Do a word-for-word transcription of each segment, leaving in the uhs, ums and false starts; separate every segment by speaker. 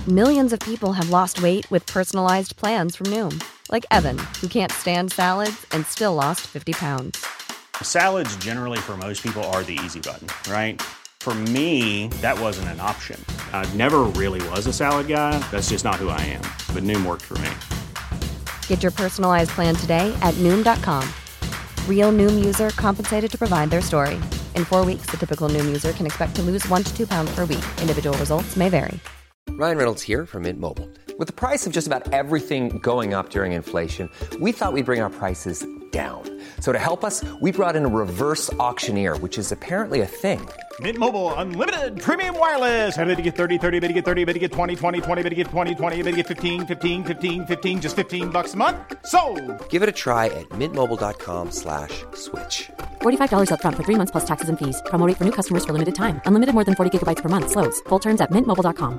Speaker 1: Millions of people have lost weight with personalized plans from Noom. Like Evan, who can't stand salads and still lost fifty pounds.
Speaker 2: Salads generally for most people are the easy button, right? For me, that wasn't an option. I never really was a salad guy. That's just not who I am. But Noom worked for me.
Speaker 1: Get your personalized plan today at Noom dot com. Real Noom user compensated to provide their story. In four weeks, the typical Noom user can expect to lose one to two pounds per week. Individual results may vary.
Speaker 3: Ryan Reynolds here from Mint Mobile. With the price of just about everything going up during inflation, we thought we'd bring our prices down. So to help us, we brought in a reverse auctioneer, which is apparently a thing.
Speaker 4: Mint Mobile Unlimited Premium Wireless. How to get thirty, thirty, how to get thirty, how to get twenty, twenty, twenty, how to get twenty, twenty, how to get fifteen, fifteen, fifteen, fifteen, just fifteen bucks a month? Sold!
Speaker 3: Give it a try at mintmobile.com slash switch.
Speaker 5: forty-five dollars up front for three months plus taxes and fees. Promo rate for new customers for limited time. Unlimited more than forty gigabytes per month. Slows full terms at mint mobile dot com.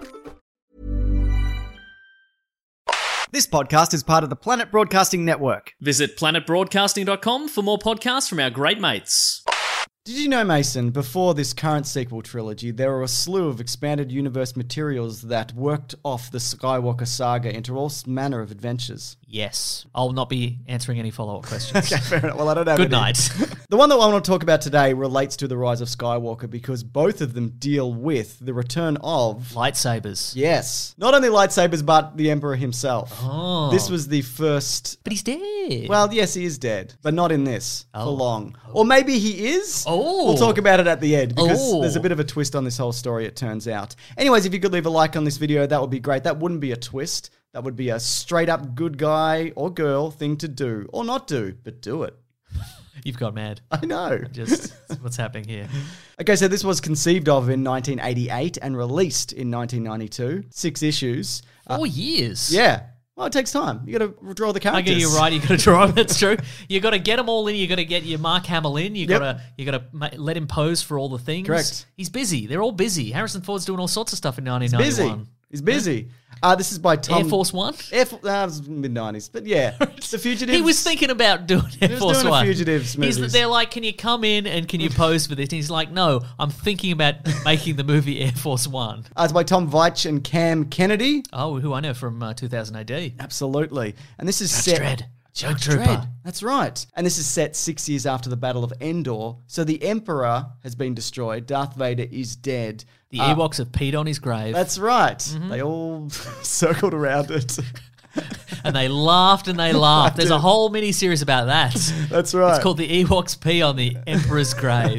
Speaker 6: This podcast is part of the Planet Broadcasting Network.
Speaker 7: Visit planet broadcasting dot com for more podcasts from our great mates.
Speaker 6: Did you know, Mason, before this current sequel trilogy, there were a slew of expanded universe materials that worked off the Skywalker saga into all manner of adventures?
Speaker 8: Yes. I'll not be answering any follow-up questions.
Speaker 6: Okay, fair enough. Well, I don't have
Speaker 8: Good
Speaker 6: any.
Speaker 8: night.
Speaker 6: The one that I want to talk about today relates to the Rise of Skywalker because both of them deal with the return of...
Speaker 8: Lightsabers.
Speaker 6: Yes. Not only lightsabers, but the Emperor himself.
Speaker 8: Oh.
Speaker 6: This was the first...
Speaker 8: But he's dead.
Speaker 6: Well, yes, he is dead, but not in this
Speaker 8: Oh.
Speaker 6: for long. Or maybe he is.
Speaker 8: Oh.
Speaker 6: We'll talk about it at the end because
Speaker 8: Oh.
Speaker 6: there's a bit of a twist on this whole story, it turns out. Anyways, if you could leave a like on this video, that would be great. That wouldn't be a twist. That would be a straight up good guy or girl thing to do. Or not do, but do it.
Speaker 8: You've got mad.
Speaker 6: I know.
Speaker 8: Just what's happening here.
Speaker 6: Okay, so this was conceived of in nineteen eighty-eight and released in nineteen ninety-two. Six issues.
Speaker 8: Four
Speaker 6: Uh,
Speaker 8: years.
Speaker 6: yeah. Well, it takes time. You got to draw the
Speaker 8: I
Speaker 6: characters.
Speaker 8: get you right. You got to draw them. That's true. You got to get them all in. You got to get your Mark Hamill in. You
Speaker 6: Yep.
Speaker 8: got to you got to ma- let him pose for all the things.
Speaker 6: Correct.
Speaker 8: He's busy. They're all busy. Harrison Ford's doing all sorts of stuff in nineteen
Speaker 6: He's
Speaker 8: ninety-one.
Speaker 6: busy. He's busy. Uh, this is by Tom...
Speaker 8: Air Force One.
Speaker 6: Air Force... Uh, it was mid nineties. But yeah. The Fugitives...
Speaker 8: He was thinking about doing Air
Speaker 6: was
Speaker 8: Force
Speaker 6: doing a
Speaker 8: One.
Speaker 6: Fugitives
Speaker 8: He's,
Speaker 6: movies.
Speaker 8: they're like, can you come in and can you pose for this? And he's like, no, I'm thinking about making the movie Air Force One.
Speaker 6: Uh, it's by Tom Veitch and Cam Kennedy.
Speaker 8: Oh, who I know from uh, two thousand A D.
Speaker 6: Absolutely. And this is
Speaker 8: Judge
Speaker 6: set...
Speaker 8: Dredd. Judge
Speaker 6: Judge
Speaker 8: Dredd.
Speaker 6: Dredd. That's right. And this is set six years after the Battle of Endor. So the Emperor has been destroyed. Darth Vader is dead.
Speaker 8: The
Speaker 6: Uh,
Speaker 8: Ewoks have peed on his grave.
Speaker 6: That's right.
Speaker 8: Mm-hmm.
Speaker 6: They all circled around it.
Speaker 8: And they laughed and they laughed. There's a whole mini-series about that.
Speaker 6: That's right.
Speaker 8: It's called The Ewoks Pee on the Emperor's Grave.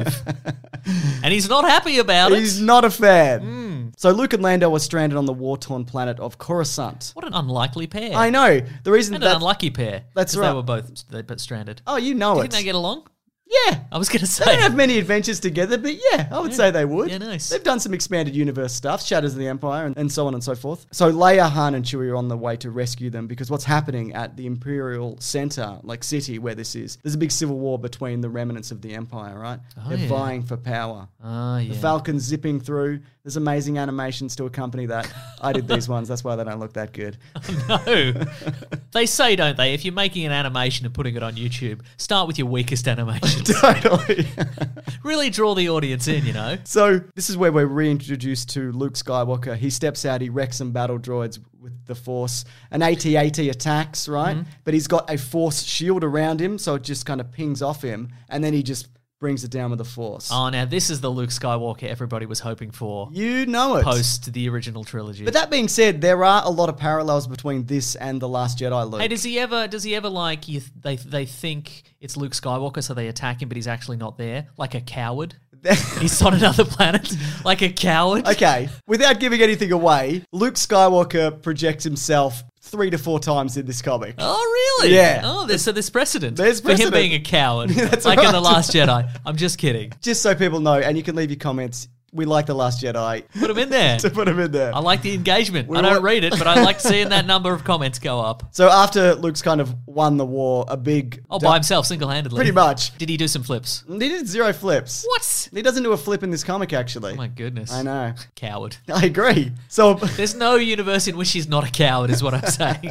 Speaker 8: And he's not happy about
Speaker 6: He's
Speaker 8: it.
Speaker 6: not a fan. So Luke and Lando were stranded on the war-torn planet of Coruscant.
Speaker 8: What an unlikely pair.
Speaker 6: I know. The reason
Speaker 8: And
Speaker 6: that...
Speaker 8: an unlucky pair.
Speaker 6: That's
Speaker 8: 'cause
Speaker 6: right.
Speaker 8: They were both they both stranded.
Speaker 6: Oh, you know
Speaker 8: Do you
Speaker 6: it.
Speaker 8: think they get along?
Speaker 6: Yeah.
Speaker 8: I was going to
Speaker 6: They don't
Speaker 8: say.
Speaker 6: have many adventures together, but yeah, I would say they would.
Speaker 8: Yeah, nice.
Speaker 6: They've done some expanded universe stuff, Shadows of the Empire, and, and so on and so forth. So Leia, Han, and Chewie are on the way to rescue them because what's happening at the Imperial Center, like city where this is, there's a big civil war between the remnants of the Empire, right?
Speaker 8: Oh,
Speaker 6: They're
Speaker 8: yeah.
Speaker 6: vying for power.
Speaker 8: Oh, yeah.
Speaker 6: The Falcon's zipping through. There's amazing animations to accompany that. I did these ones, that's why they don't look that good.
Speaker 8: No. They say, don't they, if you're making an animation and putting it on YouTube, start with your weakest animation.
Speaker 6: Totally.
Speaker 8: Really draw the audience in, you know?
Speaker 6: So this is where we're reintroduced to Luke Skywalker. He steps out, he wrecks some battle droids with the Force. An A T A T attacks, right?
Speaker 8: Mm-hmm.
Speaker 6: But he's got a Force shield around him, so it just kind of pings off him, and then he just brings it down with the Force.
Speaker 8: Oh, now this is the Luke Skywalker everybody was hoping for
Speaker 6: You know it.
Speaker 8: post the original trilogy.
Speaker 6: But that being said, there are a lot of parallels between this and The Last Jedi, Luke.
Speaker 8: Hey, does he ever? Does he ever like? You, they they think it's Luke Skywalker, so they attack him, but he's actually not there, like a coward. He's on another planet, like a coward.
Speaker 6: Okay, without giving anything away, Luke Skywalker projects himself three to four times in this comic.
Speaker 8: Oh, really?
Speaker 6: Yeah.
Speaker 8: Oh, there's, so there's precedent.
Speaker 6: There's
Speaker 8: for him
Speaker 6: precedent.
Speaker 8: being a coward,
Speaker 6: That's
Speaker 8: like in
Speaker 6: right.
Speaker 8: The Last Jedi. I'm just kidding.
Speaker 6: Just so people know, and you can leave your comments. We like The Last Jedi.
Speaker 8: Put him in there.
Speaker 6: to put him in there.
Speaker 8: I like the engagement.
Speaker 6: We
Speaker 8: I don't
Speaker 6: want-
Speaker 8: read it, but I like seeing that number of comments go up.
Speaker 6: So after Luke's kind of won the war, a big...
Speaker 8: Oh, by himself, single-handedly.
Speaker 6: Pretty much.
Speaker 8: Did he do some flips?
Speaker 6: He did zero flips.
Speaker 8: What?
Speaker 6: He doesn't do a flip in this comic, actually.
Speaker 8: Oh my goodness.
Speaker 6: I know.
Speaker 8: Coward.
Speaker 6: I agree. So,
Speaker 8: There's no universe in which he's not a coward, is what I'm saying.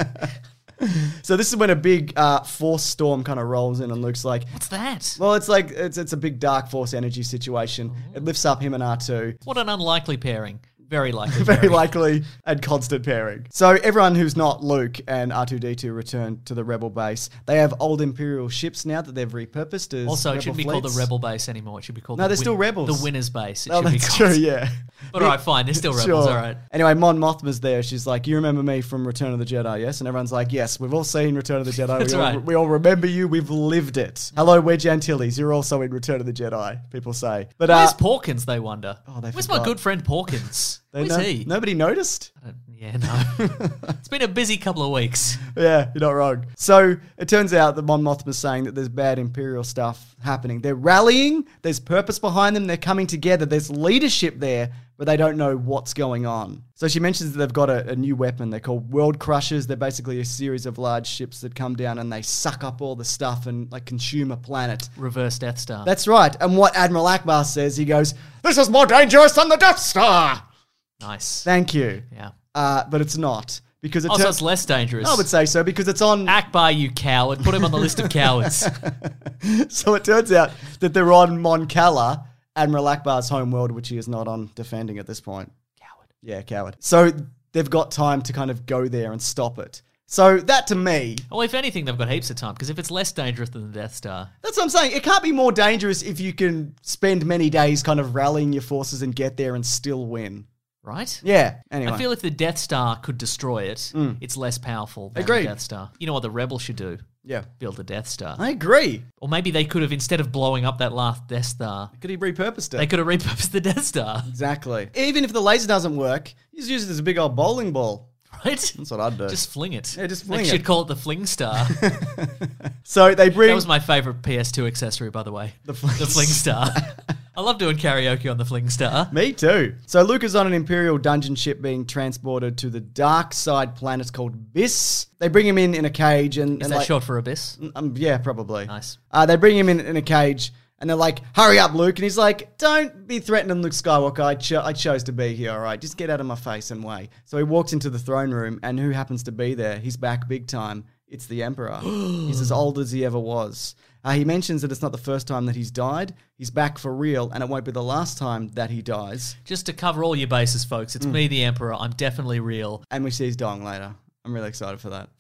Speaker 6: so this is when a big uh, force storm kind of rolls in, and Luke's like,
Speaker 8: What's that?
Speaker 6: well, it's like it's it's a big dark force energy situation. It lifts up him and R two.
Speaker 8: What an unlikely pairing. Very likely.
Speaker 6: Very likely, and constant pairing. So everyone who's not Luke and R two D two return to the Rebel base. They have old Imperial ships now that they've repurposed as
Speaker 8: Also,
Speaker 6: Rebel
Speaker 8: it shouldn't be
Speaker 6: fleets.
Speaker 8: called the Rebel base anymore. It should be called
Speaker 6: No,
Speaker 8: the
Speaker 6: they're still rebels.
Speaker 8: The Winner's base. It
Speaker 6: Oh,
Speaker 8: should be
Speaker 6: that's
Speaker 8: called.
Speaker 6: true, yeah.
Speaker 8: But all right, fine. They're still rebels.
Speaker 6: Sure.
Speaker 8: All right.
Speaker 6: Anyway, Mon Mothma's there. She's like, you remember me from Return of the Jedi, yes? And everyone's like, yes, we've all seen Return of the Jedi.
Speaker 8: That's
Speaker 6: we, all,
Speaker 8: right.
Speaker 6: we all remember you. We've lived it. Hello, Wedge Antilles. You're also in Return of the Jedi, people say. But
Speaker 8: Where's
Speaker 6: uh,
Speaker 8: Porkins, they wonder?
Speaker 6: Oh, they
Speaker 8: Where's
Speaker 6: forgot.
Speaker 8: my good friend Porkins?
Speaker 6: they
Speaker 8: Where's
Speaker 6: know-
Speaker 8: he?
Speaker 6: Nobody noticed?
Speaker 8: I don't- Yeah, no. It's been a busy couple of weeks.
Speaker 6: Yeah, you're not wrong. So it turns out that Mon Mothma's saying that there's bad Imperial stuff happening. They're rallying. There's purpose behind them. They're coming together. There's leadership there, but they don't know what's going on. So she mentions that they've got a, a new weapon. They're called World Crushers. They're basically a series of large ships that come down and they suck up all the stuff and like consume a planet.
Speaker 8: Reverse Death Star.
Speaker 6: That's right. And what Admiral Akbar says, he goes, "This is more dangerous than the Death Star."
Speaker 8: nice.
Speaker 6: Thank you.
Speaker 8: Yeah.
Speaker 6: Uh, but it's not. Because it
Speaker 8: Also,
Speaker 6: turns-
Speaker 8: it's less dangerous.
Speaker 6: I would say so because it's on...
Speaker 8: Akbar, you coward. Put him on the list of cowards.
Speaker 6: So it turns out that they're on Mon Cala, Admiral Akbar's home world, which he is not on defending at this point.
Speaker 8: Coward.
Speaker 6: Yeah, coward. So they've got time to kind of go there and stop it. So that to me,
Speaker 8: Well, if anything, they've got heaps of time, because if it's less dangerous than the Death Star...
Speaker 6: that's what I'm saying. It can't be more dangerous if you can spend many days kind of rallying your forces and get there and still win.
Speaker 8: Right?
Speaker 6: Yeah, anyway.
Speaker 8: I feel if the Death Star could destroy it, it's less powerful than
Speaker 6: Agreed.
Speaker 8: the Death Star. You know what the Rebels should do?
Speaker 6: Yeah.
Speaker 8: Build a Death Star.
Speaker 6: I agree.
Speaker 8: Or maybe they could have, instead of blowing up that last Death Star,
Speaker 6: Could he repurposed it?
Speaker 8: they could have repurposed the Death Star.
Speaker 6: Exactly. Even if the laser doesn't work, you just use it as a big old bowling ball.
Speaker 8: Right?
Speaker 6: That's what I'd do.
Speaker 8: Just fling it.
Speaker 6: Yeah, just
Speaker 8: They
Speaker 6: fling
Speaker 8: should
Speaker 6: it.
Speaker 8: call it the Fling Star.
Speaker 6: So they bring...
Speaker 8: That was my favourite P S two accessory, by the way.
Speaker 6: The Fling
Speaker 8: the Fling Star. I love doing karaoke on the Fling Star.
Speaker 6: Me too. So Luke is on an Imperial dungeon ship being transported to the dark side planet called Biss. They bring him in in a cage and...
Speaker 8: Is
Speaker 6: and
Speaker 8: that
Speaker 6: like,
Speaker 8: short for Abyss?
Speaker 6: Um, yeah, probably.
Speaker 8: Nice.
Speaker 6: Uh, they bring him in in a cage and they're like, hurry up, Luke. And he's like, don't be threatening Luke Skywalker. I, cho- I chose to be here, all right? Just get out of my face and way. So he walks into the throne room and who happens to be there? He's back big time. It's the Emperor. He's as old as he ever was. Uh, he mentions that it's not the first time that he's died. He's back for real, and it won't be the last time that he dies.
Speaker 8: Just to cover all your bases, folks, it's me, the Emperor. I'm definitely real.
Speaker 6: And we see his dong later. I'm really excited for that.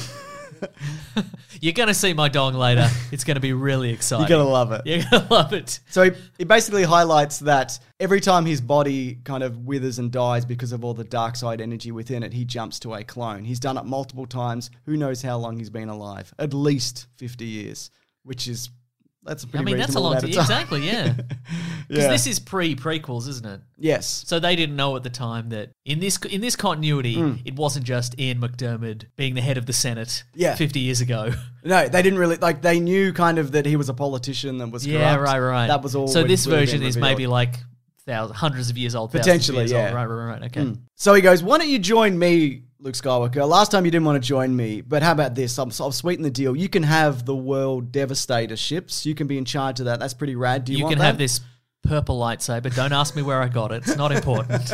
Speaker 8: You're going to see my dong later. It's going to be really exciting.
Speaker 6: You're going to love it.
Speaker 8: You're going to love it.
Speaker 6: So he, he basically highlights that every time his body kind of withers and dies because of all the dark side energy within it, he jumps to a clone. He's done it multiple times. Who knows how long he's been alive? At least fifty years, which is, that's a pretty
Speaker 8: I mean, that's a
Speaker 6: reasonable
Speaker 8: long
Speaker 6: amount
Speaker 8: time.
Speaker 6: of time.
Speaker 8: Exactly, yeah. Because
Speaker 6: Yeah.
Speaker 8: this is pre-prequels, isn't it?
Speaker 6: Yes.
Speaker 8: So they didn't know at the time that in this in this continuity, it wasn't just Ian McDiarmid being the head of the Senate
Speaker 6: Yeah.
Speaker 8: fifty years ago.
Speaker 6: No, they didn't really, like, they knew kind of that he was a politician that was
Speaker 8: Yeah,
Speaker 6: corrupt.
Speaker 8: right, right.
Speaker 6: That was all.
Speaker 8: So
Speaker 6: would-
Speaker 8: this
Speaker 6: would have
Speaker 8: version
Speaker 6: been
Speaker 8: is
Speaker 6: revealed.
Speaker 8: maybe like thousands, hundreds of years old. thousands
Speaker 6: Potentially,
Speaker 8: of years old.
Speaker 6: yeah.
Speaker 8: Right, right, right. Okay.
Speaker 6: So he goes, why don't you join me, Luke Skywalker? Last time you didn't want to join me, but how about this? I'll, I'll sweeten the deal. You can have the World Devastator ships. You can be in charge of that. That's pretty rad. Do you,
Speaker 8: You
Speaker 6: want
Speaker 8: can
Speaker 6: that?
Speaker 8: have this purple lightsaber. Don't ask me where I got it. It's not important.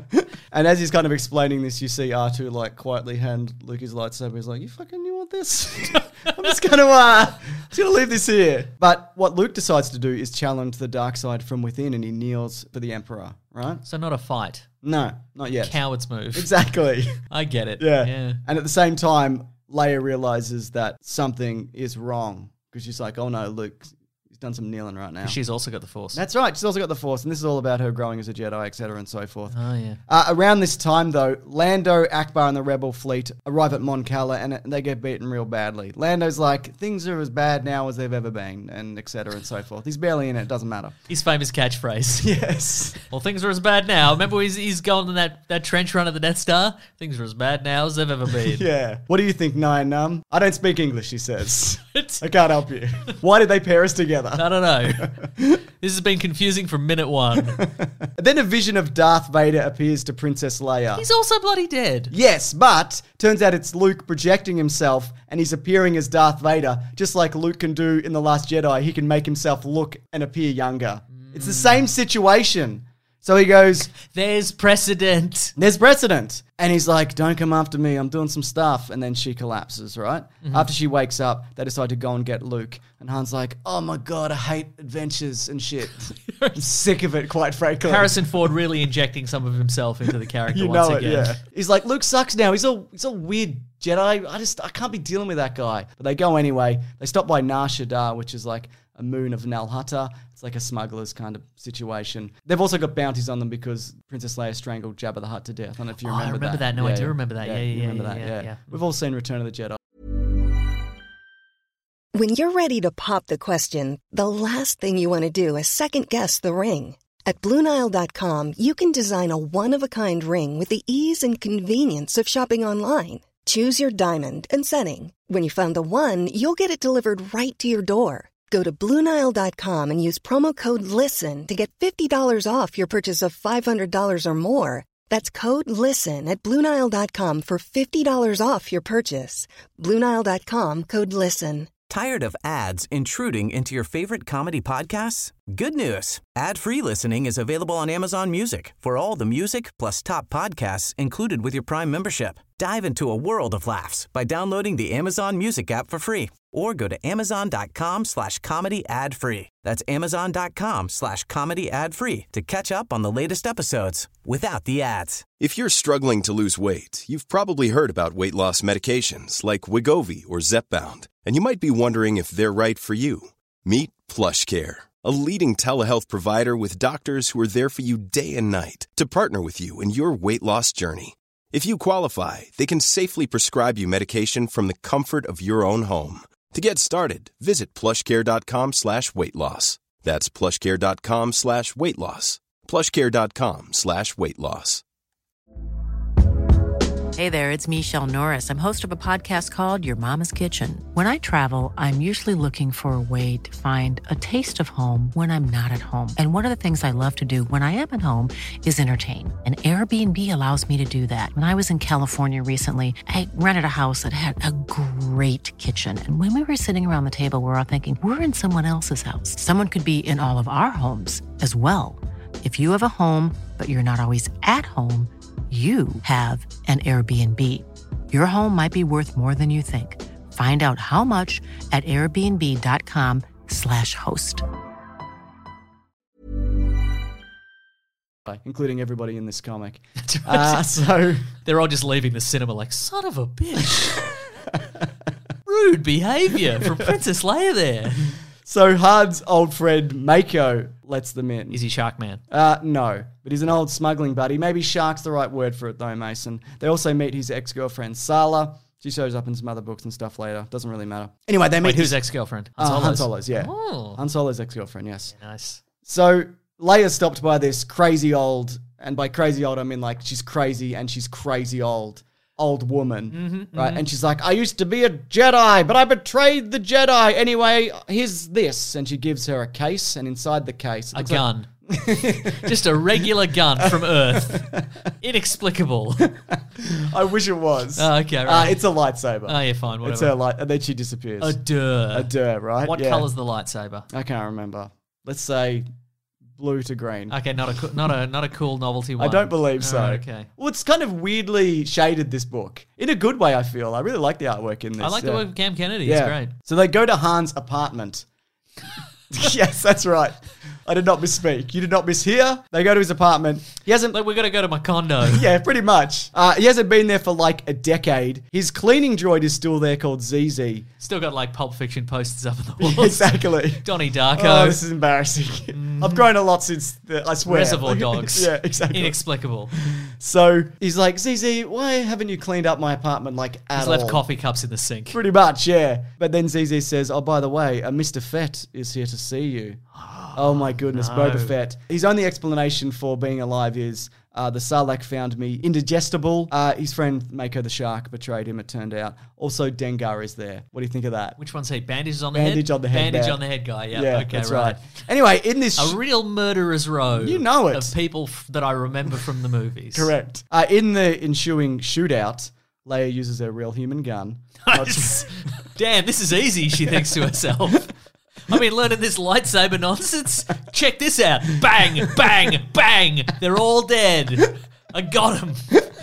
Speaker 6: And as he's kind of explaining this, you see R two like quietly hand Luke his lightsaber. He's like, you fucking you want this? I'm just gonna uh just gonna leave this here. But what Luke decides to do is challenge the dark side from within, and he kneels for the Emperor, right?
Speaker 8: So not a fight.
Speaker 6: No, not yet.
Speaker 8: Coward's move.
Speaker 6: Exactly.
Speaker 8: I get it.
Speaker 6: Yeah.
Speaker 8: Yeah.
Speaker 6: And at the same time, Leia realizes that something is wrong because she's like, oh no, Luke, he's done some kneeling right now.
Speaker 8: She's also got the Force.
Speaker 6: That's right. She's also got the Force, and this is all about her growing as a Jedi, et cetera, and so forth.
Speaker 8: Oh, yeah.
Speaker 6: Uh, around this time, though, Lando, Akbar, and the Rebel fleet arrive at Mon Cala, and it- they get beaten real badly. Lando's like, things are as bad now as they've ever been, and et cetera, and so forth. He's barely in it. It doesn't matter.
Speaker 8: His famous catchphrase.
Speaker 6: Yes.
Speaker 8: Well, things are as bad now. Remember he's, he's going on that, that trench run at the Death Star? Things are as bad now as they've ever been.
Speaker 6: Yeah. What do you think, Nine Num? I don't speak English, he says. I can't help you. Why did they pair us together?
Speaker 8: I don't know. This has been confusing from minute one.
Speaker 6: Then a vision of Darth Vader appears to Princess Leia.
Speaker 8: He's also bloody dead.
Speaker 6: Yes, but turns out it's Luke projecting himself and he's appearing as Darth Vader, just like Luke can do in The Last Jedi. He can make himself look and appear younger. It's the same situation. So he goes,
Speaker 8: There's precedent.
Speaker 6: there's precedent. And he's like, don't come after me. I'm doing some stuff. And then she collapses, right? Mm-hmm. After she wakes up, they decide to go and get Luke. And Han's like, oh my God, I hate adventures and shit. I'm sick of it, quite frankly.
Speaker 8: Harrison Ford really injecting some of himself into the character
Speaker 6: you
Speaker 8: once
Speaker 6: know
Speaker 8: again.
Speaker 6: it, yeah. He's like, Luke sucks now. He's all, he's all weird Jedi. I just, I can't be dealing with that guy. But they go anyway. They stop by Nar Shaddaa, which is like a moon of Nal Hutta. It's like a smuggler's kind of situation. They've also got bounties on them because Princess Leia strangled Jabba the Hutt to death. I don't know if you
Speaker 8: Oh,
Speaker 6: remember
Speaker 8: I remember
Speaker 6: that.
Speaker 8: that. No, I do remember that. Yeah, yeah,
Speaker 6: you
Speaker 8: yeah,
Speaker 6: remember
Speaker 8: yeah,
Speaker 6: that.
Speaker 8: yeah,
Speaker 6: Yeah,
Speaker 8: yeah.
Speaker 6: We've all seen Return of the Jedi.
Speaker 9: When you're ready to pop the question, the last thing you want to do is second-guess the ring. At Blue Nile dot com, you can design a one-of-a-kind ring with the ease and convenience of shopping online. Choose your diamond and setting. When you find the one, you'll get it delivered right to your door. Go to Blue Nile dot com and use promo code LISTEN to get fifty dollars off your purchase of five hundred dollars or more. That's code LISTEN at Blue Nile dot com for fifty dollars off your purchase. Blue Nile dot com, code LISTEN.
Speaker 10: Tired of ads intruding into your favorite comedy podcasts? Good news. Ad-free listening is available on Amazon Music for all the music plus top podcasts included with your Prime membership. Dive into a world of laughs by downloading the Amazon Music app for free or go to amazon.com slash comedy ad free. That's amazon.com slash comedy ad free to catch up on the latest episodes without the ads.
Speaker 11: If you're struggling to lose weight, you've probably heard about weight loss medications like Wegovy or Zepbound, and you might be wondering if they're right for you. Meet PlushCare, a leading telehealth provider with doctors who are there for you day and night to partner with you in your weight loss journey. If you qualify, they can safely prescribe you medication from the comfort of your own home. To get started, visit plushcare.com slash weight loss. That's plushcare.com slash weight loss. plushcare.com slash weight loss.
Speaker 12: Hey there, it's Michelle Norris. I'm host of a podcast called Your Mama's Kitchen. When I travel, I'm usually looking for a way to find a taste of home when I'm not at home. And one of the things I love to do when I am at home is entertain. And Airbnb allows me to do that. When I was in California recently, I rented a house that had a great kitchen. And when we were sitting around the table, we were all thinking, we're in someone else's house. Someone could be in all of our homes as well. If you have a home, but you're not always at home, you have an Airbnb. Your home might be worth more than you think. Find out how much at airbnb.com slash host.
Speaker 6: Including everybody in this comic. Uh, so
Speaker 8: they're all just leaving the cinema like, son of a bitch. Rude behavior from Princess Leia there.
Speaker 6: So Han's old friend Mako lets them in.
Speaker 8: Is he Shark Man?
Speaker 6: Uh, no, but he's an old smuggling buddy. Maybe Shark's the right word for it though, Mason. They also meet his ex-girlfriend Sala. She shows up in some other books and stuff later. Doesn't really matter. Anyway, they meet
Speaker 8: Wait, who's
Speaker 6: his
Speaker 8: ex-girlfriend? Han
Speaker 6: uh,
Speaker 8: Solo's?
Speaker 6: Han Solo's, yeah.
Speaker 8: Oh.
Speaker 6: Han Solo's ex-girlfriend, yes.
Speaker 8: Yeah, nice.
Speaker 6: So Leia's stopped by this crazy old, and by crazy old I mean like she's crazy and she's crazy old. Old woman,
Speaker 8: mm-hmm,
Speaker 6: right?
Speaker 8: Mm-hmm.
Speaker 6: And she's like, I used to be a Jedi, but I betrayed the Jedi. Anyway, here's this. And she gives her a case, and inside the case...
Speaker 8: A gun. Like... Just a regular gun from Earth. Inexplicable.
Speaker 6: I wish it was.
Speaker 8: Oh, okay, right.
Speaker 6: Uh, it's a lightsaber.
Speaker 8: Oh, yeah, fine, whatever.
Speaker 6: It's her light, and then she disappears.
Speaker 8: A duh.
Speaker 6: A duh, right?
Speaker 8: What
Speaker 6: yeah.
Speaker 8: colour's the lightsaber?
Speaker 6: I can't remember. Let's say... blue to green.
Speaker 8: Okay, not a co- not a not a cool novelty one.
Speaker 6: I don't believe so.
Speaker 8: Oh, okay.
Speaker 6: Well, it's kind of weirdly shaded, this book. In a good way, I feel. I really like the artwork in this.
Speaker 8: I like
Speaker 6: yeah.
Speaker 8: the work of Cam Kennedy.
Speaker 6: Yeah.
Speaker 8: It's great.
Speaker 6: So they go to Han's apartment. Yes, that's right. I did not misspeak. You did not mishear. They go to his apartment. He hasn't...
Speaker 8: Like, we're going to go to my condo.
Speaker 6: Yeah, pretty much. Uh, he hasn't been there for like a decade. His cleaning droid is still there called Z Z.
Speaker 8: Still got like Pulp Fiction posters up on the walls.
Speaker 6: Exactly.
Speaker 8: Donnie Darko.
Speaker 6: Oh, this is embarrassing. Mm-hmm. I've grown a lot since, the, I swear.
Speaker 8: Reservoir Dogs.
Speaker 6: Yeah, exactly.
Speaker 8: Inexplicable.
Speaker 6: So he's like, Z Z, why haven't you cleaned up my apartment like at
Speaker 8: He's
Speaker 6: all?
Speaker 8: left coffee cups in the sink.
Speaker 6: Pretty much, yeah. But then Z Z says, oh, by the way, uh, Mister Fett is here to see you. Oh my goodness,
Speaker 8: no.
Speaker 6: Boba Fett. His only explanation for being alive is uh, the Sarlacc found me indigestible. Uh, his friend Mako the Shark betrayed him, it turned out. Also, Dengar is there. What do you think of that?
Speaker 8: Which one's he? Bandages on the
Speaker 6: Bandage
Speaker 8: head?
Speaker 6: on the head.
Speaker 8: Bandage
Speaker 6: man.
Speaker 8: on the head guy, yeah.
Speaker 6: Yeah,
Speaker 8: okay,
Speaker 6: that's
Speaker 8: right.
Speaker 6: right. Anyway, in this...
Speaker 8: A real murderer's row.
Speaker 6: You know it.
Speaker 8: Of people f- that I remember from the movies.
Speaker 6: Correct. Uh, in the ensuing shootout, Leia uses her real human gun.
Speaker 8: Damn, this is easy, she thinks to herself. I mean, learning this lightsaber nonsense. Check this out. Bang, bang, bang. They're all dead. I got him.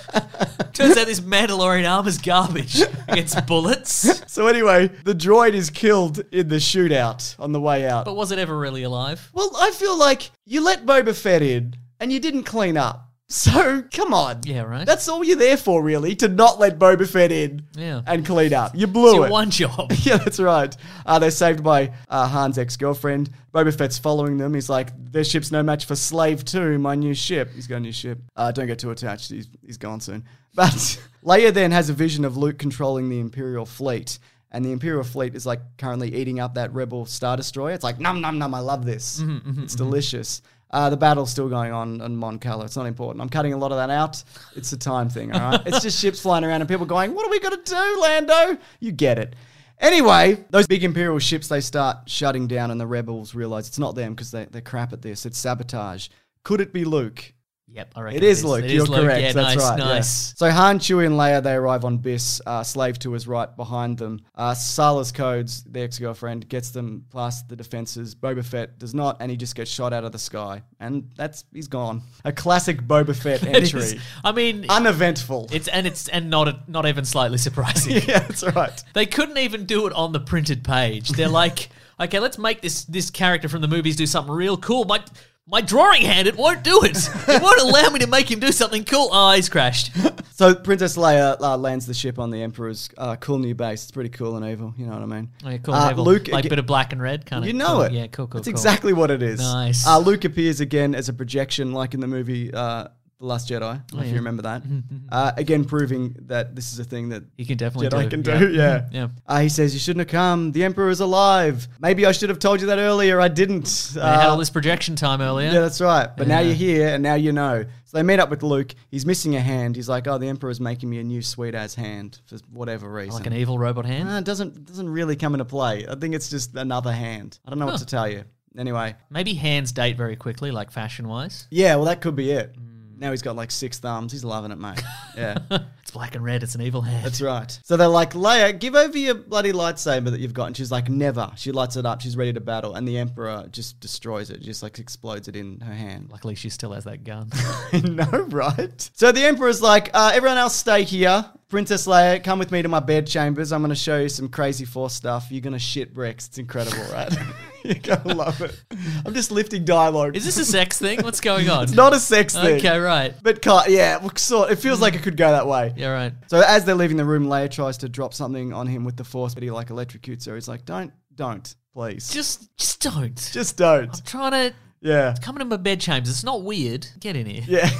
Speaker 8: Turns out this Mandalorian armor's garbage against bullets.
Speaker 6: So anyway, the droid is killed in the shootout on the way out.
Speaker 8: But was it ever really alive?
Speaker 6: Well, I feel like you let Boba Fett in and you didn't clean up. So, come on.
Speaker 8: Yeah, right.
Speaker 6: That's all you're there for, really, to not let Boba Fett in
Speaker 8: Yeah.
Speaker 6: and clean up. You blew
Speaker 8: It's your
Speaker 6: it.
Speaker 8: one job.
Speaker 6: Yeah, that's right. Uh, they're saved by uh, Han's ex-girlfriend. Boba Fett's following them. He's like, their ship's no match for Slave two, my new ship. He's got a new ship. Uh, don't get too attached. He's, he's gone soon. But Leia then has a vision of Luke controlling the Imperial fleet. And the Imperial fleet is like currently eating up that Rebel Star Destroyer. It's like, num, num, num, I love this.
Speaker 8: Mm-hmm, mm-hmm,
Speaker 6: it's
Speaker 8: mm-hmm.
Speaker 6: delicious. Uh, the battle's still going on on Mon Cala. It's not important. I'm cutting a lot of that out. It's a time thing, all right? It's just ships flying around and people going, what are we going to do, Lando? You get it. Anyway, those big Imperial ships, they start shutting down and the rebels realize it's not them because they, they're crap at this. It's sabotage. Could it be Luke?
Speaker 8: Yep, I reckon
Speaker 6: It is Luke.
Speaker 8: It
Speaker 6: You're
Speaker 8: is Luke.
Speaker 6: correct.
Speaker 8: Yeah,
Speaker 6: That's
Speaker 8: nice,
Speaker 6: right.
Speaker 8: nice.
Speaker 6: Yeah. So Han, Chewie, and Leia, they arrive on Biss. Uh, Slave two is right behind them. Uh, Sala's codes, the ex-girlfriend, gets them past the defenses. Boba Fett does not, and he just gets shot out of the sky. And that's he's gone. A classic Boba Fett
Speaker 8: It
Speaker 6: entry.
Speaker 8: is- I mean,
Speaker 6: Uneventful.
Speaker 8: it's and it's and not a, not even slightly surprising.
Speaker 6: Yeah, that's right.
Speaker 8: They couldn't even do it on the printed page. They're like, okay, let's make this this character from the movies do something real cool. My my drawing hand, it won't do it. It won't allow me to make him do something cool. Oh, he's crashed.
Speaker 6: So Princess Leia uh, lands the ship on the Emperor's uh, cool new base. It's pretty cool and evil. You know what I mean?
Speaker 8: Oh, yeah, cool.
Speaker 6: Uh,
Speaker 8: Neville.
Speaker 6: Luke,
Speaker 8: like a
Speaker 6: aga-
Speaker 8: bit of black and red, kind of.
Speaker 6: You know
Speaker 8: cool.
Speaker 6: it.
Speaker 8: Yeah, cool, cool.
Speaker 6: That's
Speaker 8: cool.
Speaker 6: exactly what it is.
Speaker 8: Nice.
Speaker 6: Uh, Luke appears again as a projection, like in the movie uh, The Last Jedi,
Speaker 8: Oh,
Speaker 6: if
Speaker 8: yeah.
Speaker 6: you remember that. uh, again, proving that this is a thing that
Speaker 8: He can definitely
Speaker 6: Jedi
Speaker 8: do.
Speaker 6: can
Speaker 8: Yeah.
Speaker 6: do. Yeah.
Speaker 8: Yeah.
Speaker 6: Uh, he says, you shouldn't have come. The Emperor is alive. Maybe I should have told you that earlier. I didn't.
Speaker 8: They had
Speaker 6: Uh,
Speaker 8: all this projection time earlier.
Speaker 6: yeah, that's right. But now
Speaker 8: Yeah.
Speaker 6: you're here, and now you know. So they meet up with Luke. He's missing a hand. He's like, oh, the Emperor's making me a new sweet-ass hand for whatever reason.
Speaker 8: Like an evil robot hand.
Speaker 6: Uh, it doesn't, doesn't really come into play. I think it's just another hand. I don't know
Speaker 8: Huh.
Speaker 6: what to tell you. Anyway.
Speaker 8: Maybe hands date very quickly, like fashion-wise.
Speaker 6: Yeah, well, that could be it. Now he's got like six thumbs. He's loving it, mate. Yeah.
Speaker 8: It's black and red. It's an evil hand.
Speaker 6: That's right. So they're like, Leia, give over your bloody lightsaber that you've got. And she's like, never. She lights it up. She's ready to battle. And the Emperor just destroys it, just like explodes it in her hand.
Speaker 8: Luckily, she still has that gun.
Speaker 6: I know, right? So the Emperor's like, uh, everyone else stay here. Princess Leia, come with me to my bed chambers. I'm going to show you some crazy Force stuff. You're going to shit bricks. It's incredible, right? You're going to love it. I'm just lifting dialogue.
Speaker 8: Is this a sex thing? What's going on?
Speaker 6: It's not a sex thing.
Speaker 8: Okay, right.
Speaker 6: But ca- yeah, well, sort. It feels like it could go that way.
Speaker 8: Yeah, right.
Speaker 6: So as they're leaving the room, Leia tries to drop something on him with the Force, but he like electrocutes her. He's like, "Don't, don't, please,
Speaker 8: Just, just don't.
Speaker 6: just don't."
Speaker 8: I'm trying to
Speaker 6: Yeah,
Speaker 8: come into my bed chambers. It's not weird. Get in here.
Speaker 6: yeah.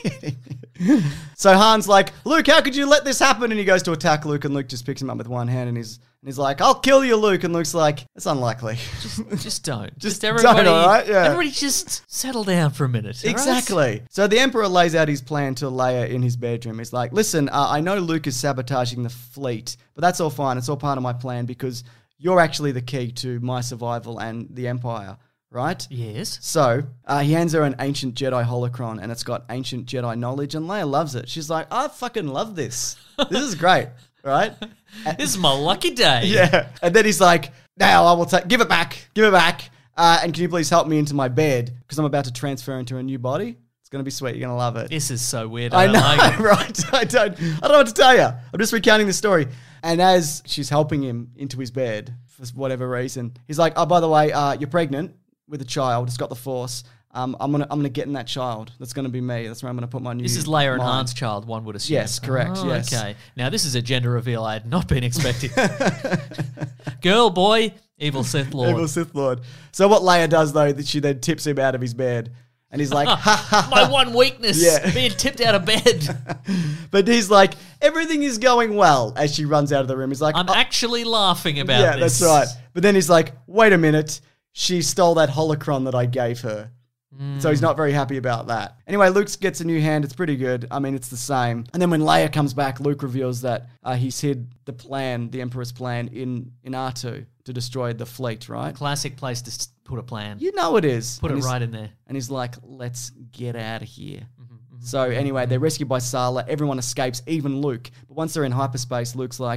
Speaker 6: So Han's like, "Luke, how could you let this happen?" And he goes to attack Luke, and Luke just picks him up with one hand, and he's and he's like, "I'll kill you, Luke." And Luke's like, "It's unlikely."
Speaker 8: Just don't.
Speaker 6: Just
Speaker 8: Just, everybody.
Speaker 6: don't, all right? Yeah.
Speaker 8: Everybody just settle down for a minute. all right?
Speaker 6: Exactly. So the Emperor lays out his plan to Leia in his bedroom. He's like, listen, uh, I know Luke is sabotaging the fleet, but that's all fine. It's all part of my plan because you're actually the key to my survival and the Empire, right?
Speaker 8: Yes.
Speaker 6: So uh, he hands her an ancient Jedi holocron, and it's got ancient Jedi knowledge, and Leia loves it. She's like, I fucking love this. This is great, right?
Speaker 8: This is my lucky day.
Speaker 6: Yeah. And then he's like, now I will take, give it back, give it back. Uh, and can you please help me into my bed? Because I'm about to transfer into a new body. It's going to be sweet. You're going to love it.
Speaker 8: This is so weird.
Speaker 6: I
Speaker 8: I, don't
Speaker 6: know,
Speaker 8: like it.
Speaker 6: right? I don't, I don't know what to tell you. I'm just recounting the story. And as she's helping him into his bed, for whatever reason, he's like, oh, by the way, uh, you're pregnant with a child. It's got the Force. Um, I'm gonna, I'm gonna get in that child. That's gonna be me. That's where I'm gonna put my new.
Speaker 8: This is Leia and
Speaker 6: mind.
Speaker 8: Han's child, one would assume.
Speaker 6: Yes, correct,
Speaker 8: Oh,
Speaker 6: yes.
Speaker 8: Okay. Now, this is a gender reveal I had not been expecting. Girl, boy, evil Sith Lord.
Speaker 6: Evil Sith Lord. So what Leia does though, that she then tips him out of his bed, and he's like, ha ha.
Speaker 8: My one weakness,
Speaker 6: Yeah.
Speaker 8: being tipped out of bed.
Speaker 6: But he's like, everything is going well as she runs out of the room. He's like,
Speaker 8: I'm
Speaker 6: "Oh."
Speaker 8: actually laughing about
Speaker 6: Yeah,
Speaker 8: this.
Speaker 6: that's right. But then he's like, wait a minute. She stole that holocron that I gave her. So he's not very happy about that. Anyway, Luke gets a new hand. It's pretty good. I mean, it's the same. And then when Leia comes back, Luke reveals that uh, he's hid the plan, the Emperor's plan, in, in R two to destroy the fleet, right?
Speaker 8: Classic place to s- put a plan.
Speaker 6: You know it is.
Speaker 8: Put
Speaker 6: And
Speaker 8: it
Speaker 6: he's-
Speaker 8: right in there.
Speaker 6: And he's like, let's get out of here. So anyway, they're rescued by Sala. Everyone escapes, even Luke. But once they're in hyperspace, Luke's like,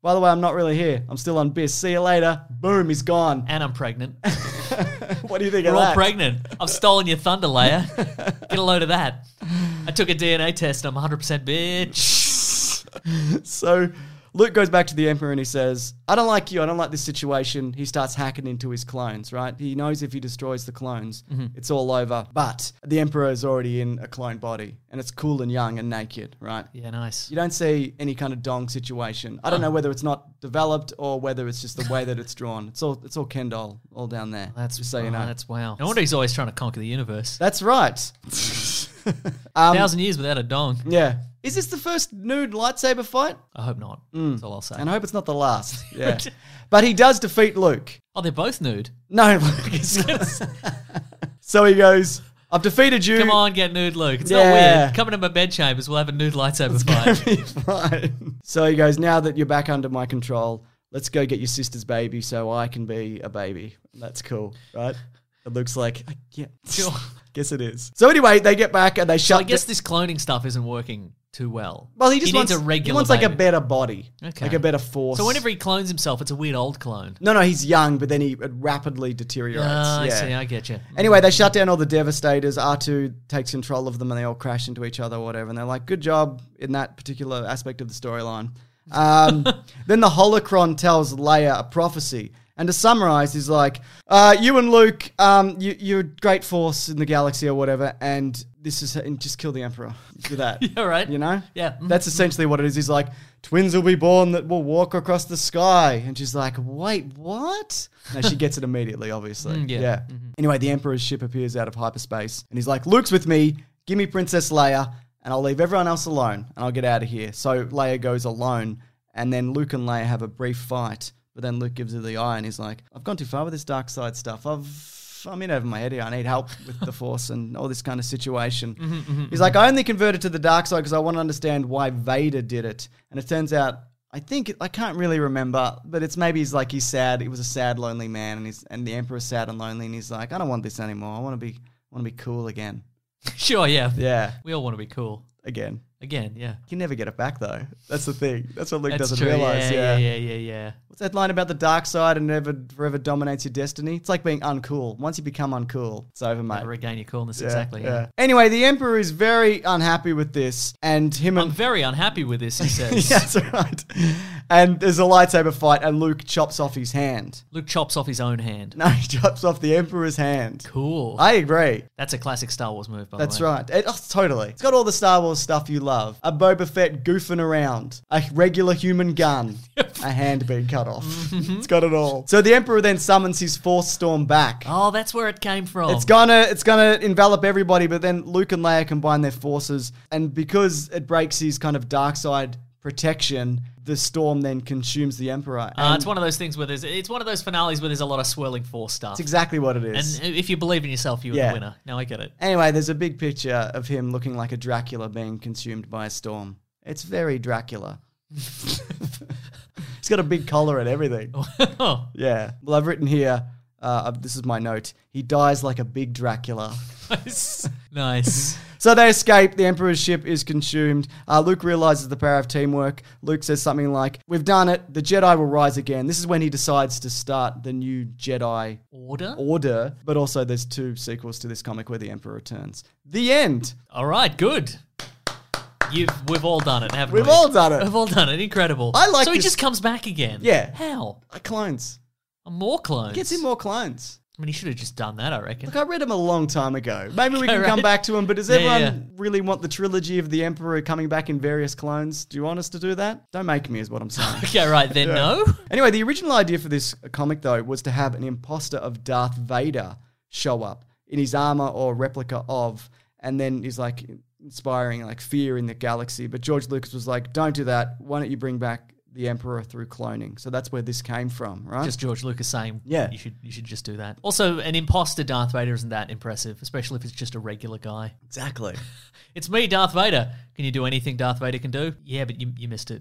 Speaker 6: by the way, I'm not really here. I'm still on Biss. See you later. Boom, he's gone.
Speaker 8: And I'm pregnant.
Speaker 6: What do you think
Speaker 8: We're
Speaker 6: of
Speaker 8: all
Speaker 6: that?
Speaker 8: pregnant. I've stolen your thunder, Leia. Get a load of that. I took a D N A test and I'm one hundred percent bitch.
Speaker 6: So Luke goes back to the Emperor and he says, I don't like you. I don't like this situation. He starts hacking into his clones, right? He knows if he destroys the clones,
Speaker 8: Mm-hmm.
Speaker 6: it's all over. But the Emperor is already in a clone body and it's cool and young and naked, right?
Speaker 8: Yeah, nice.
Speaker 6: You don't see any kind of dong situation. I don't know whether it's not developed or whether it's just the way that it's drawn. It's all it's all Ken doll, all down there.
Speaker 8: That's
Speaker 6: just so you
Speaker 8: oh,
Speaker 6: know.
Speaker 8: That's wow. No wonder he's always trying to conquer the universe.
Speaker 6: That's right. um,
Speaker 8: Thousand years without a dong.
Speaker 6: yeah. Is this the first nude lightsaber fight?
Speaker 8: I hope not. That's all I'll say.
Speaker 6: And I hope it's not the last. Yeah. But he does defeat Luke.
Speaker 8: Oh, they're both nude.
Speaker 6: No, Luke is So he goes, I've defeated you.
Speaker 8: Come on, get nude, Luke. It's
Speaker 6: Yeah.
Speaker 8: not weird. Come into my bedchambers. We'll have a nude lightsaber fight.
Speaker 6: Be fine. So he goes, now that you're back under my control, let's go get your sister's baby so I can be a baby. That's cool, right? It looks like, yeah,
Speaker 8: Sure.
Speaker 6: guess it is. So anyway, they get back and they
Speaker 8: So
Speaker 6: shut
Speaker 8: I guess
Speaker 6: the-
Speaker 8: this cloning stuff isn't working too well.
Speaker 6: Well, he just
Speaker 8: needs
Speaker 6: wants
Speaker 8: a regular.
Speaker 6: He wants like a
Speaker 8: baby.
Speaker 6: better body,
Speaker 8: Okay.
Speaker 6: like a better force.
Speaker 8: So whenever he clones himself, it's a weird old clone.
Speaker 6: no, no, he's young, but then he it rapidly deteriorates.
Speaker 8: Ah, I
Speaker 6: yeah.
Speaker 8: see. I get you.
Speaker 6: Anyway, they shut down all the Devastators. R two takes control of them and they all crash into each other or whatever. And they're like, good job in that particular aspect of the storyline. Um, then the Holocron tells Leia a prophecy. And to summarize, he's like, uh, you and Luke, um, you, you're a great force in the galaxy or whatever. And this is, and just kill the Emperor. Do that.
Speaker 8: Yeah, right.
Speaker 6: You know?
Speaker 8: Yeah. Mhm.
Speaker 6: That's essentially what it is. He's like, twins will be born that will walk across the sky. And she's like, wait, what? No, she gets it immediately, obviously.
Speaker 8: Mm, yeah. Mhm.
Speaker 6: Anyway, the Emperor's ship appears out of hyperspace. And he's like, Luke's with me. Give me Princess Leia. And I'll leave everyone else alone. And I'll get out of here. So Leia goes alone. And then Luke and Leia have a brief fight. But then Luke gives her the eye and he's like, I've gone too far with this dark side stuff. I've, I'm in over my head here. I need help with the Force and all this kind of situation.
Speaker 8: Mm-hmm, mm-hmm,
Speaker 6: He's like, I only converted to the dark side because I want to understand why Vader did it. And it turns out, I think, I can't really remember, but it's maybe he's like, he's sad. He was a sad, lonely man. And he's and the Emperor's sad and lonely. And he's like, I don't want this anymore. I want to be, I want to be cool again.
Speaker 8: Sure, yeah.
Speaker 6: Yeah.
Speaker 8: We all want to be cool.
Speaker 6: Again.
Speaker 8: Again, yeah.
Speaker 6: You can never get it back, though. That's the thing. That's what Luke
Speaker 8: That's
Speaker 6: doesn't
Speaker 8: true.
Speaker 6: realize.
Speaker 8: Yeah,
Speaker 6: Yeah,
Speaker 8: yeah, yeah, yeah, yeah.
Speaker 6: What's that line about the dark side and never forever dominates your destiny? It's like being uncool. Once you become uncool, it's over, mate.
Speaker 8: Never regain your coolness,
Speaker 6: Yeah,
Speaker 8: exactly. Yeah.
Speaker 6: yeah. Anyway, the Emperor is very unhappy with this, and him
Speaker 8: I'm
Speaker 6: and
Speaker 8: very unhappy with this, he says.
Speaker 6: yeah, that's right. And there's a lightsaber fight, and Luke chops off his hand.
Speaker 8: Luke chops off his own hand.
Speaker 6: No, he chops off the Emperor's hand.
Speaker 8: Cool.
Speaker 6: I agree.
Speaker 8: That's a classic Star Wars move, by
Speaker 6: That's
Speaker 8: the way.
Speaker 6: right. It, oh, totally. It's got all the Star Wars stuff you love. A Boba Fett goofing around. A regular human gun. A hand being cut off.
Speaker 8: Mm-hmm.
Speaker 6: It's got it all. So the Emperor then summons his Force Storm back.
Speaker 8: Oh, that's where it came from.
Speaker 6: It's gonna it's gonna envelop everybody, but then Luke and Leia combine their forces, and because it breaks his kind of dark side protection, the storm then consumes the Emperor.
Speaker 8: Uh,
Speaker 6: And
Speaker 8: it's one of those things where there's, it's one of those finales where there's a lot of swirling Force stuff.
Speaker 6: it's exactly what it is.
Speaker 8: And if you believe in yourself, you're
Speaker 6: Yeah.
Speaker 8: the winner. Now I get it.
Speaker 6: Anyway, there's a big picture of him looking like a Dracula being consumed by a storm. It's very Dracula. He's got a big collar and everything.
Speaker 8: Oh,
Speaker 6: Yeah. Well, I've written here, uh, this is my note, he dies like a big Dracula.
Speaker 8: nice. Nice.
Speaker 6: So they escape. The Emperor's ship is consumed. Uh, Luke realizes the power of teamwork. Luke says something like, we've done it. The Jedi will rise again. This is when he decides to start the new Jedi
Speaker 8: Order?
Speaker 6: Order. But also there's two sequels to this comic where the Emperor returns. The end.
Speaker 8: All right, good. You've we've all done it, haven't
Speaker 6: We've
Speaker 8: we?
Speaker 6: all done it.
Speaker 8: We've all done it. Incredible.
Speaker 6: I like
Speaker 8: So he
Speaker 6: this-
Speaker 8: just comes back again.
Speaker 6: Yeah.
Speaker 8: How?
Speaker 6: Uh, clones.
Speaker 8: More clones.
Speaker 6: Gets him more clones.
Speaker 8: I mean, he should have just done that, I reckon.
Speaker 6: Look, I read him a long time ago. Maybe we
Speaker 8: Okay,
Speaker 6: can come
Speaker 8: right.
Speaker 6: back to him, but does
Speaker 8: Yeah,
Speaker 6: everyone
Speaker 8: yeah.
Speaker 6: really want the trilogy of the Emperor coming back in various clones? Do you want us to do that? Don't make me, is what I'm saying.
Speaker 8: Okay, right then.
Speaker 6: Yeah.
Speaker 8: No.
Speaker 6: Anyway, the original idea for this comic, though, was to have an imposter of Darth Vader show up in his armor or replica of, and then he's like inspiring like fear in the galaxy. But George Lucas was like, don't do that. Why don't you bring back the Emperor through cloning? So that's where this came from, right?
Speaker 8: Just George Lucas saying,
Speaker 6: Yeah.
Speaker 8: you should you should just do that. Also, an imposter Darth Vader isn't that impressive, especially if it's just a regular guy.
Speaker 6: Exactly.
Speaker 8: It's me, Darth Vader. Can you do anything Darth Vader can do? Yeah, but you you missed it.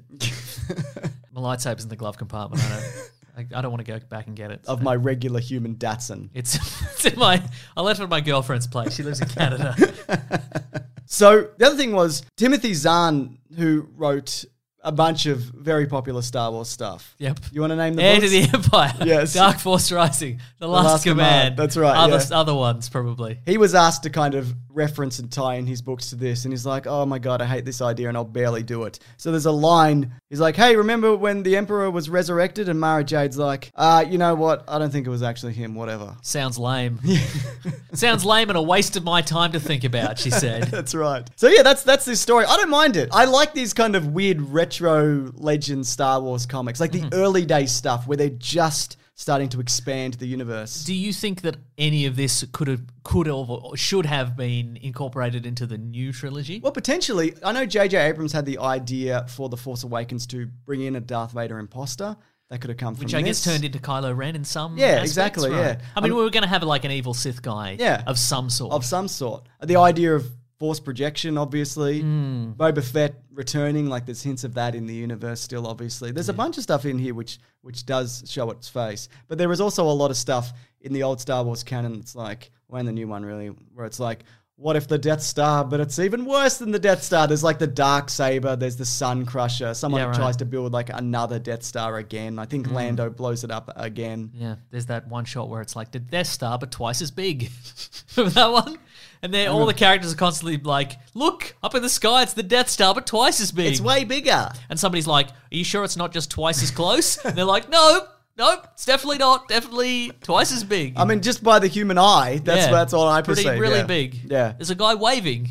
Speaker 8: My lightsaber's in the glove compartment. I don't. I, I don't want to go back and get it.
Speaker 6: Of my regular human Datsun.
Speaker 8: It's, it's in my. I left it at my girlfriend's place. She lives in Canada.
Speaker 6: So the other thing was Timothy Zahn, who wrote a bunch of very popular Star Wars stuff.
Speaker 8: Yep.
Speaker 6: You want to name the
Speaker 8: Heir
Speaker 6: books?
Speaker 8: to the Empire.
Speaker 6: Yes.
Speaker 8: Dark Force Rising. The, Last,
Speaker 6: Last
Speaker 8: Command.
Speaker 6: Command. That's right,
Speaker 8: Other,
Speaker 6: yeah.
Speaker 8: other ones, probably.
Speaker 6: He was asked to kind of reference and tie in his books to this, and he's like, oh my god, I hate this idea and I'll barely do it. So there's a line, he's like, hey, remember when the Emperor was resurrected? And Mara Jade's like, uh, you know what, I don't think it was actually him, whatever.
Speaker 8: Sounds lame. Sounds lame and a waste of my time to think about, she said.
Speaker 6: That's right. So yeah, that's that's this story. I don't mind it. I like these kind of weird retro legend Star Wars comics, like the
Speaker 8: Mm-hmm.
Speaker 6: early day stuff where they're just starting to expand the universe.
Speaker 8: Do you think that any of this could have, could have, or should have been incorporated into the new trilogy?
Speaker 6: Well, potentially. I know J J Abrams had the idea for The Force Awakens to bring in a Darth Vader imposter. That could have come from
Speaker 8: Which I
Speaker 6: this.
Speaker 8: guess turned into Kylo Ren in some
Speaker 6: Yeah,
Speaker 8: aspects,
Speaker 6: exactly,
Speaker 8: right?
Speaker 6: yeah.
Speaker 8: I mean,
Speaker 6: Um,
Speaker 8: we were going to have like an evil Sith guy
Speaker 6: Yeah.
Speaker 8: of some sort.
Speaker 6: Of some sort. The idea of Force projection, obviously.
Speaker 8: Mm.
Speaker 6: Boba Fett returning, like there's hints of that in the universe still, obviously. There's a bunch of stuff in here which which does show its face. But there is also a lot of stuff in the old Star Wars canon that's like, well, in the new one really, where it's like, what if the Death Star, but it's even worse than the Death Star. There's like the Dark Saber, there's the Sun Crusher, someone
Speaker 8: Yeah,
Speaker 6: who
Speaker 8: right.
Speaker 6: tries to build like another Death Star again. I think
Speaker 8: Mm.
Speaker 6: Lando blows it up again.
Speaker 8: Yeah, there's that one shot where it's like the Death Star, but twice as big. Remember that one? And then all the characters are constantly like, look, up in the sky, it's the Death Star, but twice as big.
Speaker 6: It's way bigger.
Speaker 8: And somebody's like, are you sure it's not just twice as close? And they're like, no, no, it's definitely not. Definitely twice as big.
Speaker 6: I mean, just by the human eye, that's
Speaker 8: Yeah.
Speaker 6: that's all I
Speaker 8: Pretty,
Speaker 6: perceive.
Speaker 8: really
Speaker 6: yeah.
Speaker 8: big.
Speaker 6: Yeah.
Speaker 8: There's a guy waving.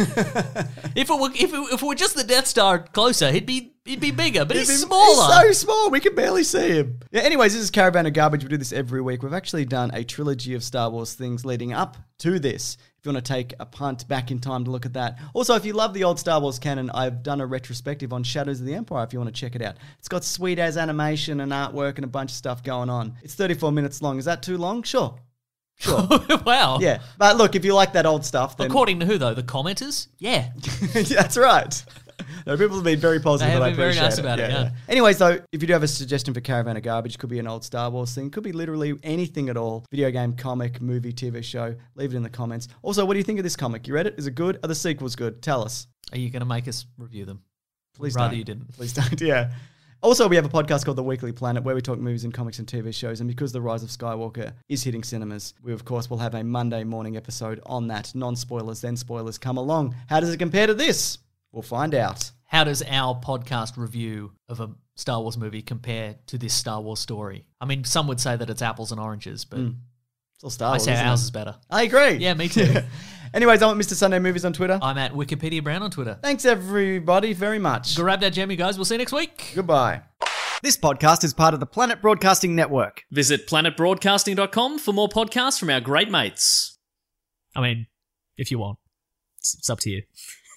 Speaker 8: if it were if it, if it were just the Death Star closer, he'd be he'd be bigger, but he's
Speaker 6: He's-
Speaker 8: smaller.
Speaker 6: He's so small, we can barely see him. Yeah, anyways, this is Caravan of Garbage. We do this every week. We've actually done a trilogy of Star Wars things leading up to this. If you want to take a punt back in time to look at that. Also, if you love the old Star Wars canon, I've done a retrospective on Shadows of the Empire if you want to check it out. It's got sweet as animation and artwork and a bunch of stuff going on. It's thirty-four minutes long. Is that too long? Sure. Sure.
Speaker 8: Wow.
Speaker 6: Yeah. But look, if you like that old stuff, then...
Speaker 8: According to who, though? The commenters? Yeah.
Speaker 6: That's right. No, people have been very positive.
Speaker 8: They have
Speaker 6: but I
Speaker 8: been very
Speaker 6: appreciate
Speaker 8: nice about it, yeah.
Speaker 6: Anyways, though, if you do have a suggestion for Caravan of Garbage, it could be an old Star Wars thing, could be literally anything at all. Video game, comic, movie, T V show. Leave it in the comments. Also, what do you think of this comic? You read it? Is it good? Are the sequels good? Tell us.
Speaker 8: Are you going to make us review them?
Speaker 6: Please
Speaker 8: Rather
Speaker 6: don't.
Speaker 8: you didn't.
Speaker 6: Please don't. Yeah. Also, we have a podcast called The Weekly Planet where we talk movies and comics and T V shows. And because The Rise of Skywalker is hitting cinemas, we, of course, will have a Monday morning episode on that. Non-spoilers, then spoilers come along. How does it compare to this? We'll find out.
Speaker 8: How does our podcast review of a Star Wars movie compare to this Star Wars story? I mean, some would say that it's apples and oranges, but
Speaker 6: Mm. It's all Star
Speaker 8: I
Speaker 6: Wars,
Speaker 8: say
Speaker 6: isn't
Speaker 8: ours
Speaker 6: it?
Speaker 8: is better.
Speaker 6: I agree.
Speaker 8: Yeah, me too.
Speaker 6: Anyways, I'm at Mister Sunday Movies on Twitter.
Speaker 8: I'm at Wikipedia Brown on Twitter.
Speaker 6: Thanks, everybody, very much.
Speaker 8: Grab that gem, you guys. We'll see you next week.
Speaker 6: Goodbye. This podcast is part of the Planet Broadcasting Network.
Speaker 7: Visit planet broadcasting dot com for more podcasts from our great mates.
Speaker 8: I mean, if you want. It's, it's up to you.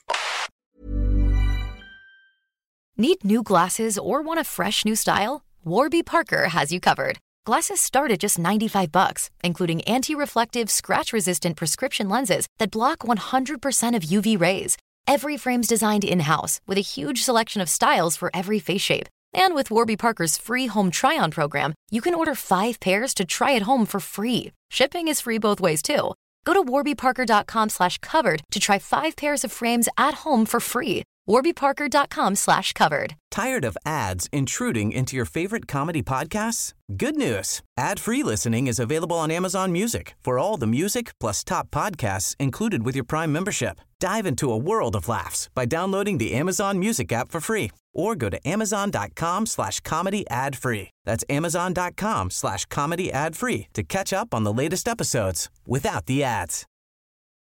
Speaker 13: Need new glasses or want a fresh new style? Warby Parker has you covered. Glasses start at just ninety-five bucks, including anti-reflective, scratch-resistant prescription lenses that block one hundred percent of U V rays. Every frame's designed in-house with a huge selection of styles for every face shape. And with Warby Parker's free home try-on program, you can order five pairs to try at home for free. Shipping is free both ways, too. Go to warby parker dot com slash covered to try five pairs of frames at home for free. warby parker dot com slash covered.
Speaker 10: Tired of ads intruding into your favorite comedy podcasts? Good news. Ad-free listening is available on Amazon Music for all the music plus top podcasts included with your Prime membership. Dive into a world of laughs by downloading the Amazon Music app for free or go to amazon dot com slash comedy ad free. That's amazon dot com slash comedy ad free to catch up on the latest episodes without the ads.